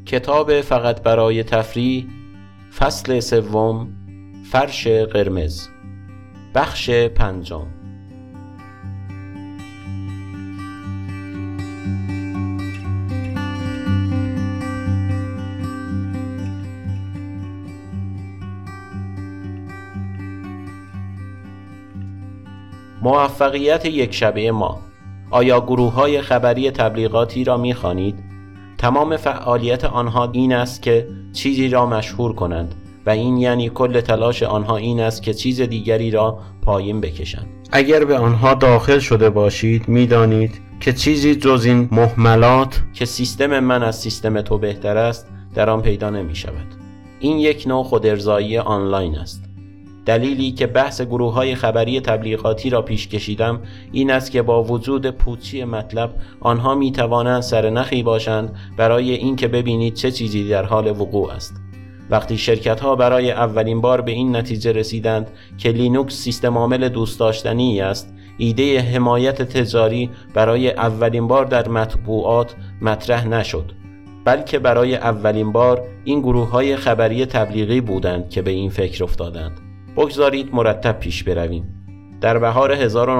کتاب فقط برای تفریح، فصل 3، فرش قرمز، بخش 5. موفقیت یک شبه ما. آیا گروه‌های خبری تبلیغاتی را می‌خوانید؟ تمام فعالیت آنها این است که چیزی را مشهور کنند و این یعنی کل تلاش آنها این است که چیز دیگری را پایین بکشند. اگر به آنها داخل شده باشید می‌دانید که چیزی جز این مهملات که سیستم من از سیستم تو بهتر است در آن پیدا نمی‌شود. این یک نوع خودارضایی آنلاین است. دلیلی که بحث گروه‌های خبری تبلیغاتی را پیش کشیدم این است که با وجود پوچی مطلب آنها می‌توانند سرنخی باشند برای اینکه ببینید چه چیزی در حال وقوع است. وقتی شرکت‌ها برای اولین بار به این نتیجه رسیدند که لینوکس سیستم عامل دوست داشتنی است، ایده حمایت تجاری برای اولین بار در مطبوعات مطرح نشد، بلکه برای اولین بار این گروه‌های خبری تبلیغی بودند که به این فکر افتادند. بگذارید مرتب پیش برویم. در بهار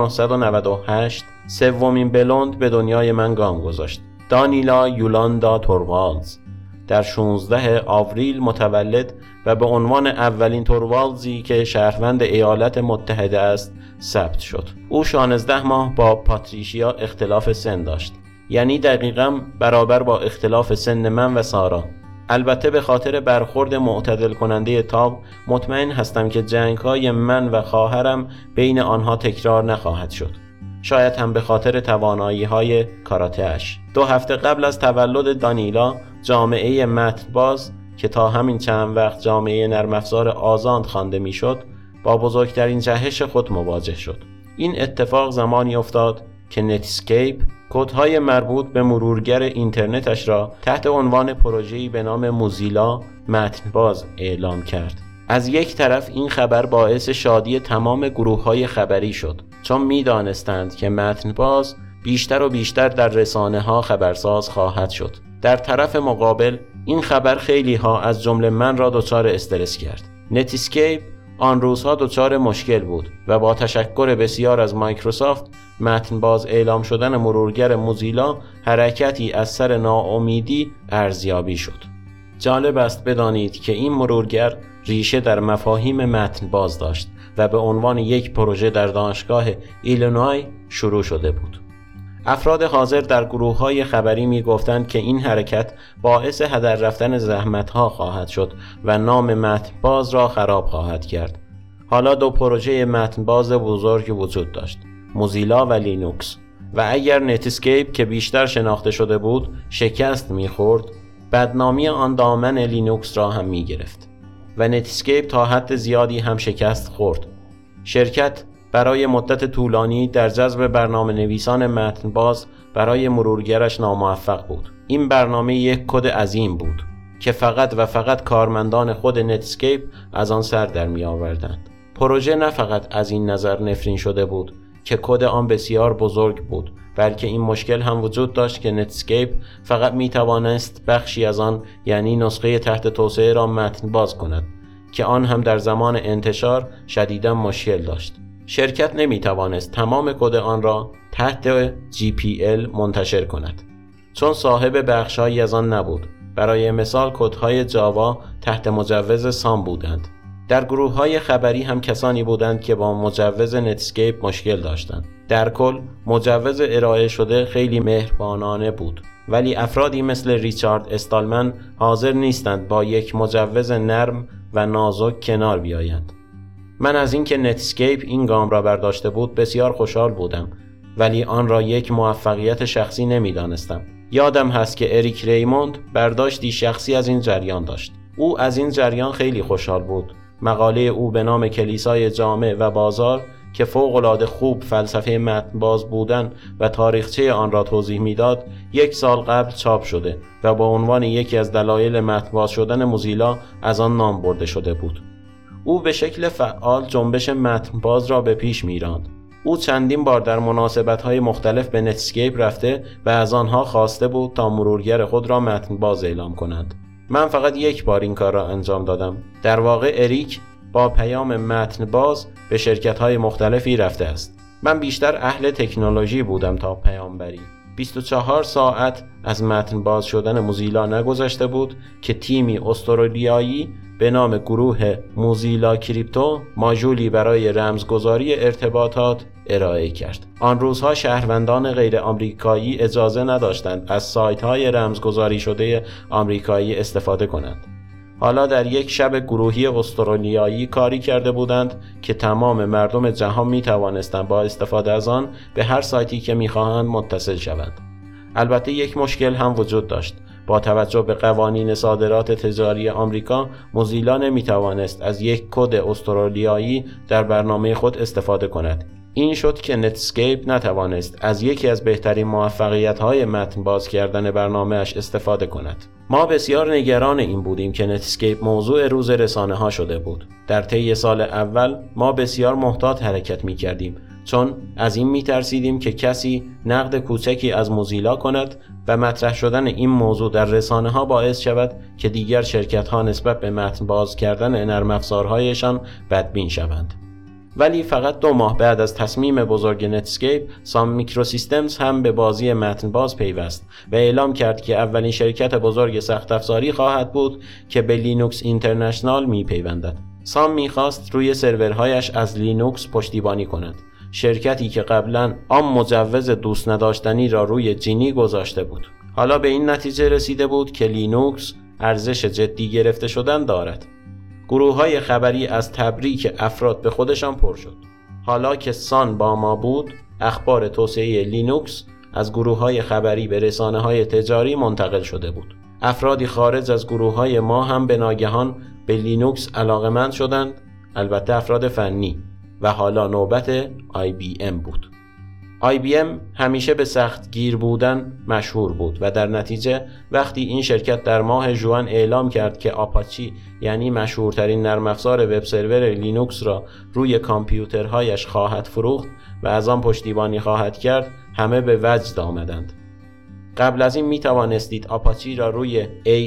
1998 سومین بلوند به دنیای من گام گذاشت. دانیلا یولاندا توروالدز در 16 آوریل متولد و به عنوان اولین توروالدزی که شهروند ایالات متحده است ثبت شد. او 16 ماه با پاتریشیا اختلاف سن داشت، یعنی دقیقاً برابر با اختلاف سن من و سارا. البته به خاطر برخورد معتدل کننده تاب مطمئن هستم که جنگ‌های من و خواهرم بین آنها تکرار نخواهد شد. شاید هم به خاطر توانایی‌های کاراته اش. 2 هفته قبل از تولد دانیلا جامعه متن‌باز که تا همین چند وقت جامعه نرم افزار آزاد خوانده میشد با بزرگترین جهش خود مواجه شد. این اتفاق زمانی افتاد که نتسکیپ کدهای مربوط به مرورگر اینترنتش را تحت عنوان پروژه‌ای به نام موزیلا متن‌باز اعلام کرد. از یک طرف این خبر باعث شادی تمام گروه‌های خبری شد، چون می‌دانستند که متن‌باز بیشتر و بیشتر در رسانه‌ها خبرساز خواهد شد. در طرف مقابل این خبر خیلی‌ها از جمله من را دچار استرس کرد. نتسکیپ آن روزها دچار مشکل بود و با تشکر بسیار از مایکروسافت متن‌باز اعلام شدن مرورگر موزیلا حرکتی از سر ناامیدی ارزیابی شد. جالب است بدانید که این مرورگر ریشه در مفاهیم متن‌باز داشت و به عنوان یک پروژه در دانشگاه ایلینوی شروع شده بود. افراد حاضر در گروه‌های خبری می‌گفتند که این حرکت باعث هدر رفتن زحمت‌ها خواهد شد و نام متن‌باز را خراب خواهد کرد. حالا 2 پروژه متن‌باز بزرگ وجود داشت، موزیلا و لینوکس، و اگر نتسکیپ که بیشتر شناخته شده بود شکست می‌خورد، بدنامی آن دامن لینوکس را هم می‌گرفت و نتسکیپ تا حد زیادی هم شکست خورد. شرکت برای مدت طولانی در جذب برنامه نویسان متن‌باز برای مرورگرش ناموفق بود. این برنامه یک کد عظیم بود که فقط و فقط کارمندان خود نتسکیپ از آن سر در می آوردند. پروژه نه فقط از این نظر نفرین شده بود که کد آن بسیار بزرگ بود، بلکه این مشکل هم وجود داشت که نتسکیپ فقط می توانست بخشی از آن، یعنی نسخه تحت توسعه را متن‌باز کند که آن هم در زمان انتشار شدیداً مشکل داشت. شرکت نمی توانست تمام کد آن را تحت GPL منتشر کند، چون صاحب بخش‌هایی از آن نبود. برای مثال کدهای جاوا تحت مجوز سام بودند. در گروه‌های خبری هم کسانی بودند که با مجوز نتسکیپ مشکل داشتند. در کل مجوز ارائه شده خیلی مهربانانه بود، ولی افرادی مثل ریچارد استالمن حاضر نیستند با یک مجوز نرم و نازک کنار بیایند. من از اینکه نتسکیپ این گام را برداشته بود بسیار خوشحال بودم، ولی آن را یک موفقیت شخصی نمی‌دانستم. یادم هست که اریک ریموند برداشتی شخصی از این جریان داشت. او از این جریان خیلی خوشحال بود. مقاله او به نام کلیسای جامع و بازار که فوق‌العاده خوب فلسفه متن‌باز بودن و تاریخچه آن را توضیح میداد 1 سال قبل چاپ شده و با عنوان یکی از دلایل متن‌باز شدن موزیلا از آن نام برده شده بود. او به شکل فعال جنبش متن‌باز را به پیش می‌راند او چندین بار در مناسبت‌های مختلف به نتسکیپ رفته و از آنها خواسته بود تا مرورگر خود را متن باز اعلام کنند. من فقط یک بار این کار را انجام دادم. در واقع اریک با پیام متن باز به شرکت‌های مختلفی رفته است. من بیشتر اهل تکنولوژی بودم تا پیامبری. 24 ساعت از متن باز شدن موزیلا نگذشته بود که تیمی استرالیایی به نام گروه موزیلا کریپتو ماژولی برای رمزگذاری ارتباطات ارائه کرد. آن روزها شهروندان غیر آمریکایی اجازه نداشتند از سایت‌های رمزگذاری شده آمریکایی استفاده کنند. حالا در یک شب گروهی استرالیایی کاری کرده بودند که تمام مردم جهان می توانستند با استفاده از آن به هر سایتی که می خواهند متصل شوند. البته یک مشکل هم وجود داشت. با توجه به قوانین صادرات تجاری آمریکا، موزیلا نمی توانست از یک کد استرالیایی در برنامه خود استفاده کند. این شد که نتسکیپ نتوانست از یکی از بهترین موفقیت‌های متن باز کردن برنامه‌اش استفاده کند. ما بسیار نگران این بودیم که نتسکیپ موضوع روز رسانه‌ها شده بود. در طی سال اول ما بسیار محتاط حرکت می‌کردیم، چون از این می‌ترسیدیم که کسی نقد کوچکی از موزیلا کند و مطرح شدن این موضوع در رسانه‌ها باعث شود که دیگر شرکت‌ها نسبت به متن باز کردن نرم افزارهایشان بدبین شوند. ولی فقط 2 ماه بعد از تصمیم بزرگ نتسکیپ، سام میکروسیستمز هم به بازی متن باز پیوست و اعلام کرد که اولین شرکت بزرگ سخت افزاری خواهد بود که به لینوکس اینترنشنال میپیوندد. سام میخواست روی سرورهایش از لینوکس پشتیبانی کند، شرکتی که قبلا آن مجوز دوست نداشتنی را روی جینی گذاشته بود. حالا به این نتیجه رسیده بود که لینوکس ارزش جدی گرفته شدن دارد. گروه‌های خبری از تبریک افراد به خودشان پر شد. حالا که سان با ما بود، اخبار توسعه لینوکس از گروه‌های خبری به رسانه‌های تجاری منتقل شده بود. افرادی خارج از گروه‌های ما هم به ناگهان به لینوکس علاقه‌مند شدند، البته افراد فنی، و حالا نوبت IBM بود. IBM همیشه به سخت گیر بودن مشهور بود و در نتیجه وقتی این شرکت در ماه ژوئن اعلام کرد که آپاچی یعنی مشهورترین نرم افزار وب سرور لینوکس را روی کامپیوترهایش خواهد فروخت و از آن پشتیبانی خواهد کرد، همه به وجد آمدند. قبل از این می توانستید آپاچی را روی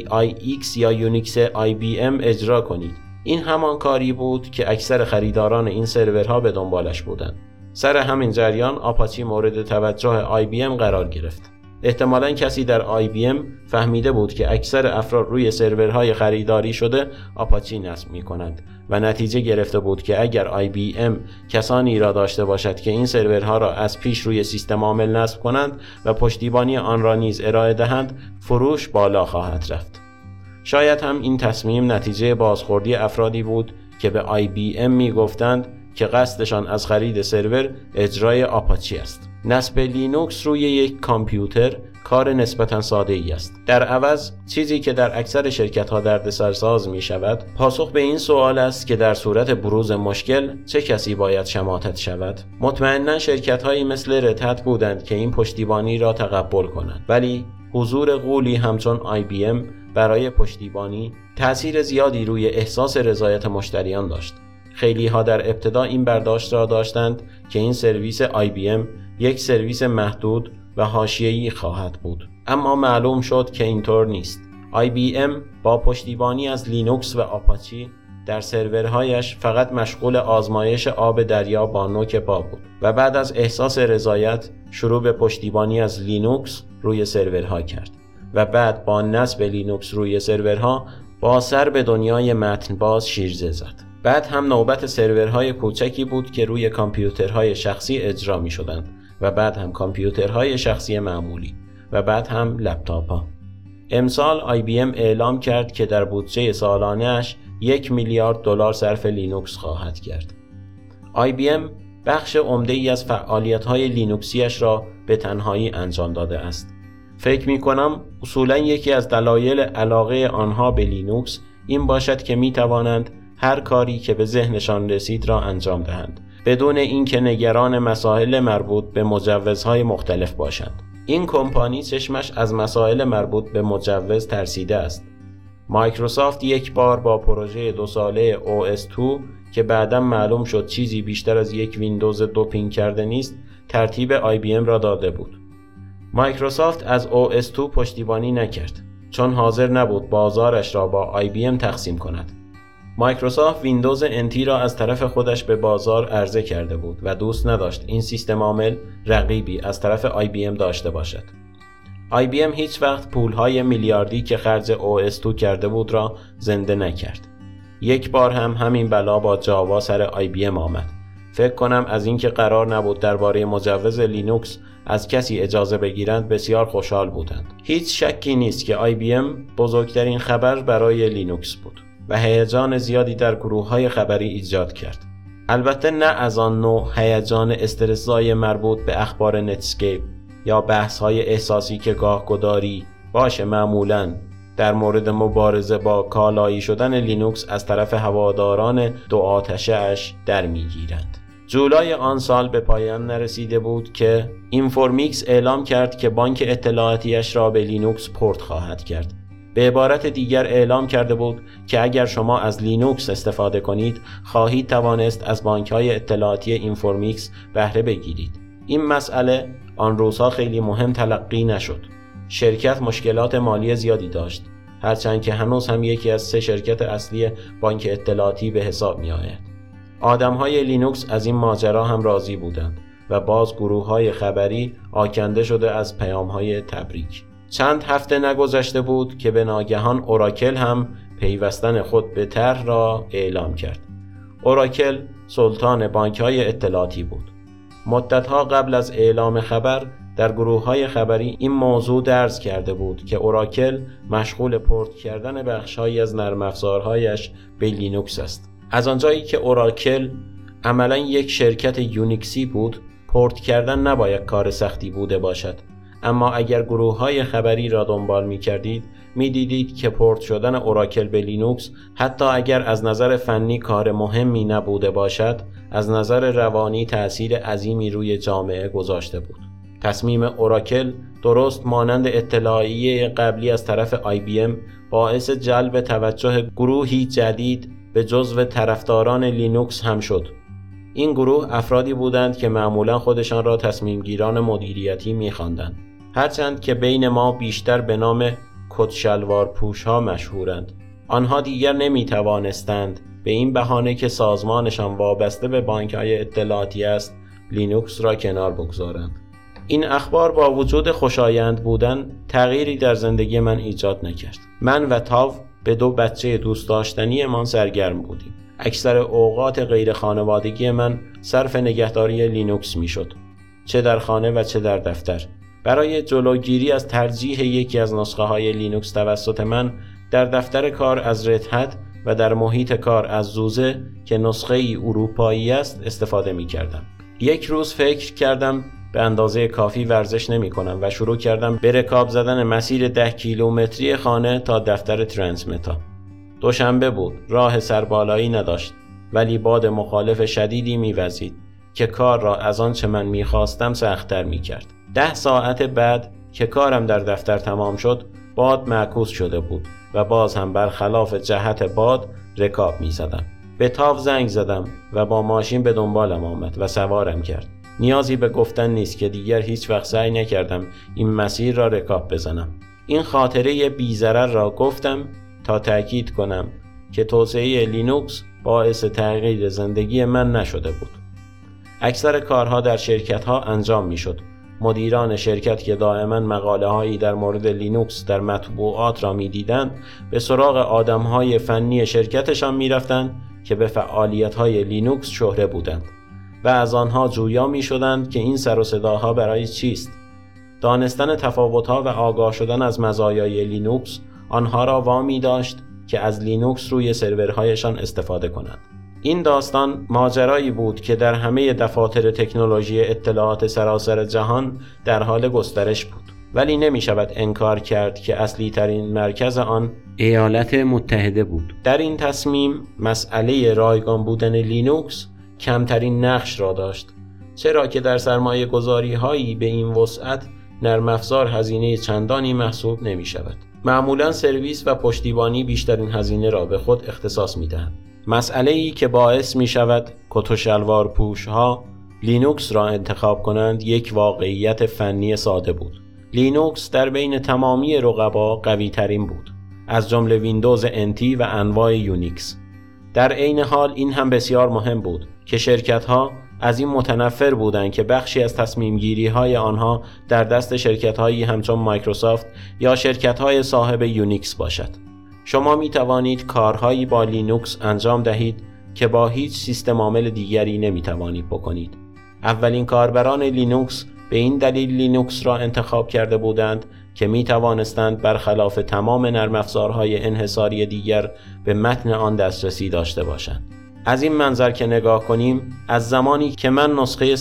AIX یا یونیکس IBM اجرا کنید. این همان کاری بود که اکثر خریداران این سرورها به دنبالش بودند. سر همین جریان آپاچی مورد توجه IBM قرار گرفت. احتمالاً کسی در IBM فهمیده بود که اکثر افراد روی سرورهای خریداری شده آپاچی نصب می‌کنند و نتیجه گرفته بود که اگر IBM کسانی را داشته باشد که این سرورها را از پیش روی سیستم عامل نصب کنند و پشتیبانی آن را نیز ارائه دهند، فروش بالا خواهد رفت. شاید هم این تصمیم نتیجه بازخوردی افرادی بود که به IBM می‌گفتند که قصدشان از خرید سرور اجرای آپاچی است. نصب لینوکس روی یک کامپیوتر کار نسبتاً ساده ای است. در عوض چیزی که در اکثر شرکت‌ها دردسرساز می شود، پاسخ به این سوال است که در صورت بروز مشکل چه کسی باید شماتت شود. مطمئناً شرکت‌هایی مثل رد بودند که این پشتیبانی را تقبل کنند، ولی حضور غولی همچون IBM برای پشتیبانی تأثیر زیادی روی احساس رضایت مشتریان داشت. خیلی ها در ابتدا این برداشت را داشتند که این سرویس IBM یک سرویس محدود و حاشیه‌ای خواهد بود، اما معلوم شد که اینطور نیست. IBM با پشتیبانی از لینوکس و آپاچی در سرورهایش فقط مشغول آزمایش آب دریا با نوک پا بود و بعد از احساس رضایت شروع به پشتیبانی از لینوکس روی سرورها کرد و بعد با نصب لینوکس روی سرورها با سر به دنیای متن باز شیرجه زد. بعد هم نوبت سرورهای کوچکی بود که روی کامپیوترهای شخصی اجرا می شدند و بعد هم کامپیوترهای شخصی معمولی و بعد هم لپتاپ‌ها. امسال IBM اعلام کرد که در بودجه سالانه‌اش $1 میلیارد صرف لینوکس خواهد کرد. IBM بخش عمده‌ای از فعالیت‌های لینوکسیش را به تنهایی انجام داده است. فکر می‌کنم اصولاً یکی از دلایل علاقه آنها به لینوکس این باشد که می‌توانند هر کاری که به ذهنشان رسید را انجام دهند، بدون اینکه نگران مسائل مربوط به مجوزهای مختلف باشند. این کمپانی چشمش از مسائل مربوط به مجوز ترسیده است. مایکروسافت یک بار با پروژه 2 ساله OS2 که بعداً معلوم شد چیزی بیشتر از یک ویندوز دوپینگ کرده نیست، ترتیب IBM را داده بود. مایکروسافت از OS2 پشتیبانی نکرد چون حاضر نبود بازارش را با IBM تقسیم کند. مایکروسافت ویندوز NT را از طرف خودش به بازار عرضه کرده بود و دوست نداشت این سیستم عامل رقیبی از طرف IBM داشته باشد. IBM هیچ وقت پولهای میلیاردی که خرج OS2 کرده بود را زنده نکرد. یک بار هم همین بلا با جاوا سر IBM آمد. فکر کنم از اینکه قرار نبود درباره مجوز لینوکس از کسی اجازه بگیرند بسیار خوشحال بودند. هیچ شکی نیست که IBM بزرگترین خبر برای لینوکس بود و هیجان زیادی در گروه‌های خبری ایجاد کرد. البته نه از آن نوع هیجان استرس‌زای مربوط به اخبار نتسکیپ یا بحث‌های احساسی که گاه‌گداری باشه معمولاً در مورد مبارزه با کالایی شدن لینوکس از طرف هواداران دو آتشه اش در می‌گیرند. جولای آن سال به پایان نرسیده بود که اینفورمیکس اعلام کرد که بانک اطلاعاتیش را به لینوکس پورت خواهد کرد. به عبارت دیگر اعلام کرده بود که اگر شما از لینوکس استفاده کنید خواهید توانست از بانک‌های اطلاعاتی اینفورمیکس بهره بگیرید. این مسئله آن روزها خیلی مهم تلقی نشد. شرکت مشکلات مالی زیادی داشت، هرچند که هنوز هم یکی از 3 شرکت اصلی بانک اطلاعاتی به حساب می آید. آدم‌های لینوکس از این ماجرا هم راضی بودند و باز گروه‌های خبری آکنده شده از پیام‌های تبریک. چند هفته نگذشته بود که به ناگهان اوراکل هم پیوستن خود به طرح را اعلام کرد. اوراکل سلطان بانک‌های اطلاعاتی بود. مدت‌ها قبل از اعلام خبر در گروه‌های خبری این موضوع درز کرده بود که اوراکل مشغول پورت کردن بخش‌هایی از نرم افزارهایش به لینوکس است. از آنجایی که اوراکل عملاً یک شرکت یونیکسی بود، پورت کردن نباید کار سختی بوده باشد. اما اگر گروه‌های خبری را دنبال می‌کردید، می‌دیدید که پورت شدن اوراکل به لینوکس حتی اگر از نظر فنی کار مهمی نبوده باشد، از نظر روانی تأثیر عظیمی روی جامعه گذاشته بود. تصمیم اوراکل درست مانند اطلاعیه قبلی از طرف IBM باعث جلب توجه گروهی جدید به جزو طرفداران لینوکس هم شد. این گروه افرادی بودند که معمولا خودشان را تصمیمگیران مدیریتی می‌خواندند، هرچند که بین ما بیشتر به نام کتشلوار پوش‌ها مشهورند. آنها دیگر نمی‌توانستند به این بهانه که سازمانشان وابسته به بانک‌های اطلاعاتی است، لینوکس را کنار بگذارند. این اخبار با وجود خوشایند بودن تغییری در زندگی من ایجاد نکرد. من و تاو به 2 بچه دوست داشتنی من سرگرم بودیم. اکثر اوقات غیر خانوادگی من صرف نگهداری لینوکس می شد، چه در خانه و چه در دفتر. برای جلوگیری از ترجیح یکی از نسخه های لینوکس توسط من در دفتر کار از ردهت و در محیط کار از زوزه که نسخه ای اروپایی است استفاده می کردم. یک روز فکر کردم به اندازه کافی ورزش نمی کنم و شروع کردم به رکاب زدن مسیر 10 کیلومتری خانه تا دفتر ترانسمتا. دوشنبه بود، راه سربالایی نداشت، ولی باد مخالف شدیدی می‌وزید که کار را از آن چه من می‌خواستم سخت‌تر می‌کرد. 10 ساعت بعد که کارم در دفتر تمام شد، باد معکوس شده بود و باز هم برخلاف جهت باد رکاب می‌زدم. به تاو زنگ زدم و با ماشین به دنبالم آمد و سوارم کرد. نیازی به گفتن نیست که دیگر هیچ وقت سعی نکردم این مسیر را رکاب بزنم. این خاطره بی‌ضرر را گفتم تا تأکید کنم که توسعه لینوکس باعث تغییر زندگی من نشده بود. اکثر کارها در شرکت‌ها انجام می‌شد. مدیران شرکت که دائما مقاله‌هایی در مورد لینوکس در مطبوعات را می‌دیدند، به سراغ آدم‌های فنی شرکتشان می‌رفتند که به فعالیت‌های لینوکس شهره بودند و از آنها جویا می‌شدند که این سر و صداها برای چیست. دانستن تفاوت‌ها و آگاه شدن از مزایای لینوکس آنها را وامی داشت که از لینوکس روی سرورهایشان استفاده کنند. این داستان ماجرایی بود که در همه دفاتر تکنولوژی اطلاعات سراسر جهان در حال گسترش بود، ولی نمی شود انکار کرد که اصلی ترین مرکز آن ایالات متحده بود. در این تصمیم مسئله رایگان بودن لینوکس کمترین نقش را داشت، چرا که در سرمایه گذاری هایی به این وسعت نرم افزار هزینه چندانی محسوب نمی شود. معمولاً سرویس و پشتیبانی بیشترین هزینه را به خود اختصاص می‌دهند. مسئله‌ای که باعث می‌شود کت و شلوار پوش‌ها لینوکس را انتخاب کنند یک واقعیت فنی ساده بود. لینوکس در بین تمامی رقبا قوی‌ترین بود، از جمله ویندوز NT و انواع یونیکس. در عین حال این هم بسیار مهم بود که شرکت‌ها از این متنفر بودند که بخشی از تصمیم‌گیری‌های آنها در دست شرکت‌هایی همچون مایکروسافت یا شرکت‌های صاحب یونیکس باشد. شما می‌توانید کارهایی با لینوکس انجام دهید که با هیچ سیستم عامل دیگری نمی‌توانید بکنید. اولین کاربران لینوکس به این دلیل لینوکس را انتخاب کرده بودند که می توانستند برخلاف تمام نرم افزارهای انحصاری دیگر به متن آن دسترسی داشته باشند. از این منظر که نگاه کنیم، از زمانی که من نسخه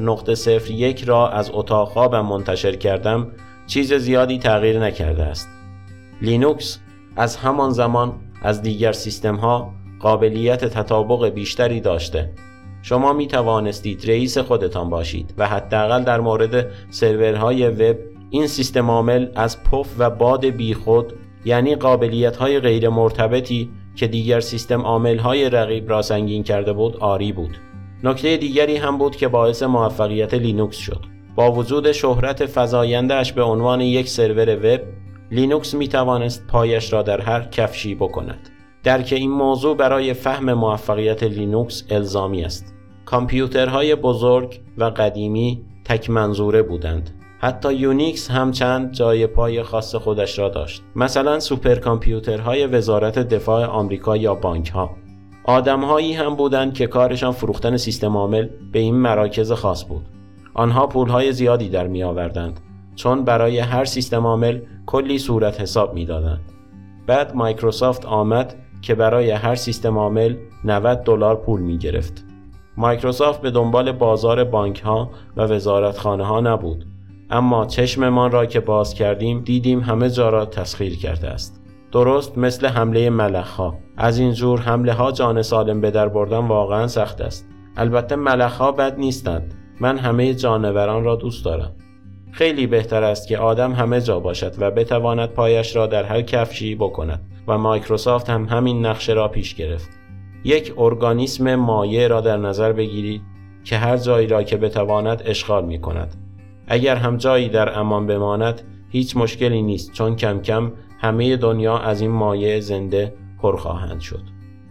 0.01 را از اتاق خوابم منتشر کردم، چیز زیادی تغییر نکرده است. لینوکس از همان زمان از دیگر سیستم‌ها قابلیت تطابق بیشتری داشته. شما می توانستید رئیس خودتان باشید و حداقل در مورد سرورهای وب این سیستم عامل از پف و باد بیخود، یعنی قابلیت‌های غیر مرتبطی که دیگر سیستم عامل‌های رقیب را سنگین کرده بود، عاری بود. نکته دیگری هم بود که باعث موفقیت لینوکس شد. با وجود شهرت فزاینده‌اش به عنوان یک سرور وب، لینوکس می توانست پایش را در هر کفشی بکند. درک این موضوع برای فهم موفقیت لینوکس الزامی است. کامپیوترهای بزرگ و قدیمی تک منظوره بودند. حتی یونیکس هم چند جای پای خاص خودش را داشت. مثلا سوپرکامپیوترهای وزارت دفاع آمریکا یا بانک‌ها. آدم‌هایی هم بودند که کارشان فروختن سیستم عامل به این مراکز خاص بود. آنها پولهای زیادی در می‌آوردند، چون برای هر سیستم عامل کلی صورت حساب می‌دادند. بعد مایکروسافت آمد که برای هر سیستم عامل $90 پول می‌گرفت. مایکروسافت به دنبال بازار بانک‌ها و وزارتخانه‌ها نبود، اما چشممان را که باز کردیم دیدیم همه جا را تسخیر کرده است. درست مثل حمله ملخ‌ها. از این جور حمله‌ها جان سالم به در بردن واقعاً سخت است. البته ملخ‌ها بد نیستند. من همه جانوران را دوست دارم. خیلی بهتر است که آدم همه جا باشد و بتواند پایش را در هر کفشی بکند و مایکروسافت هم همین نقشه را پیش گرفت. یک ارگانیسم مایع را در نظر بگیرید که هر جایی را که بتواند اشغال می کند. اگر هم جایی در امان بماند هیچ مشکلی نیست، چون کم کم همه دنیا از این مایع زنده پر خواهند شد.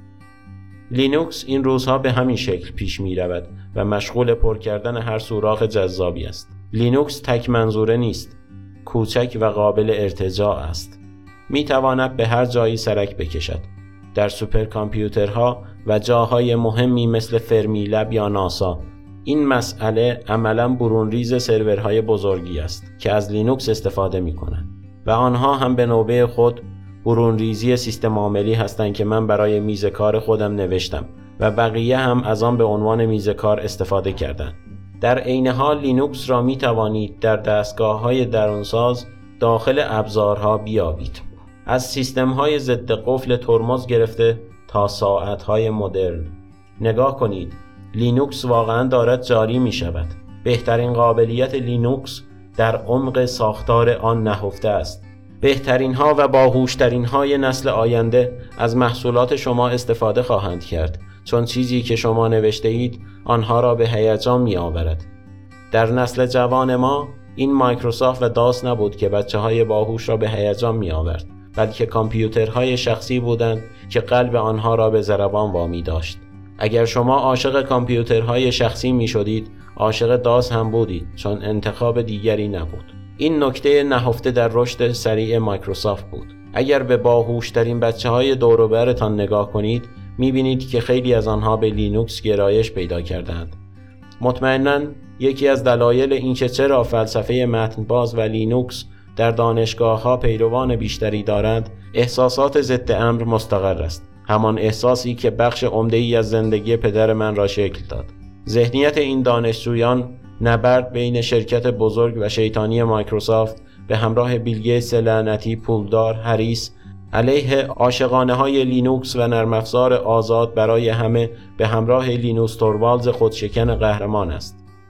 لینوکس این روزها به همین شکل پیش می رود و مشغول پر کردن هر سوراخ جذابی است. لینوکس تک منظوره نیست، کوچک و قابل ارتجاع است. می تواند به هر جایی سرک بکشد. در سوپرکامپیوترها و جاهای مهمی مثل فرمی لب یا ناسا. این مسئله عملاً برونریز سرورهای بزرگی است که از لینوکس استفاده می کنند و آنها هم به نوبه خود برونریزی سیستم عاملی هستند که من برای میز کار خودم نوشتم و بقیه هم از آن به عنوان میز کار استفاده کردند. در عین حال لینوکس را می توانید در دستگاه‌های درونساز داخل ابزارها بیابید. از سیستم‌های ضد قفل ترمز گرفته تا ساعت‌های مدرن. نگاه کنید، لینوکس واقعاً دارد جاری می شود. بهترین قابلیت لینوکس در عمق ساختار آن نهفته است. بهترین ها و باهوشترین های نسل آینده از محصولات شما استفاده خواهند کرد، چون چیزی که شما نوشته اید آنها را به هیجان می آورد. در نسل جوان ما این مایکروسافت و داس نبود که بچه های باهوش را به هیجان می آورد، بلکه کامپیوترهای شخصی بودند که قلب آنها را به ضربان وامی داشت. اگر شما عاشق کامپیوترهای شخصی می شدید، عاشق داس هم بودید، چون انتخاب دیگری نبود. این نکته نهفته در رشد سریع مایکروسافت بود. اگر به باهوشترین بچه‌های دور و برتان نگاه کنید، می‌بینید که خیلی از آنها به لینوکس گرایش پیدا کردند. مطمئناً یکی از دلایل اینکه چرا فلسفه متن‌باز و لینوکس در دانشگاه‌ها پیروان بیشتری دارند، احساسات ضد امر مستقر است. همان احساسی که بخش عمده‌ای از زندگی پدر من را شکل داد. ذهنیت این دانشجویان نبرد بین شرکت بزرگ و شیطانی مایکروسافت به همراه بیل گیتس لعنتی پولدار حریص علیه عاشقانه‌های لینوکس و نرم افزار آزاد برای همه به همراه لینوس توروالز خودشکن قهرمان است.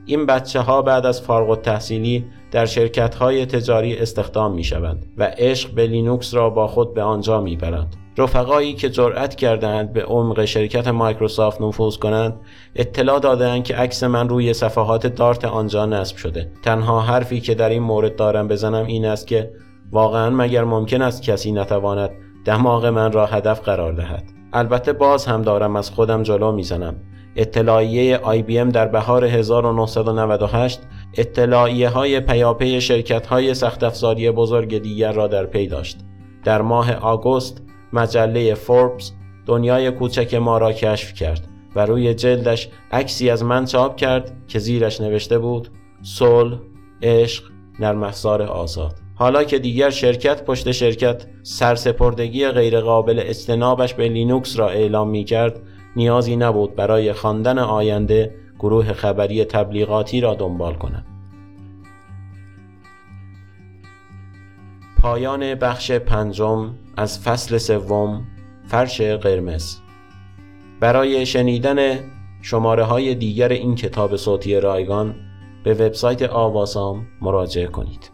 این بچه‌ها بعد از فارغ التحصیلی در شرکت‌های تجاری استخدام می‌شوند و عشق به لینوکس را با خود به آنجا می‌برند. رفقایی که جرأت کردند به عمق شرکت مایکروسافت نفوذ کنند اطلاع دادند که عکس من روی صفحات دارت آنجا نصب شده. تنها حرفی که در این مورد دارم بزنم این است که واقعاً مگر ممکن است کسی نتواند دماغ من را هدف قرار دهد؟ البته باز هم دارم از خودم جلو میزنم. اطلاعیه IBM در بهار 1998 اطلاعیه های پیاپی شرکت های سخت افزاری بزرگ دیگر را در پی داشت. در ماه آگوست مجله فوربس دنیای کوچک ما را کشف کرد و روی جلدش عکسی از من چاپ کرد که زیرش نوشته بود صلح، عشق، نرم افزار آزاد. حالا که دیگر شرکت پشت شرکت سرسپردگی غیرقابل اجتنابش به لینوکس را اعلام می کرد، نیازی نبود برای خواندن آینده گروه خبری تبلیغاتی را دنبال کنم. پایان بخش 5 از فصل 3 فرش قرمز. برای شنیدن شماره‌های دیگر این کتاب صوتی رایگان به وبسایت آواسام مراجعه کنید.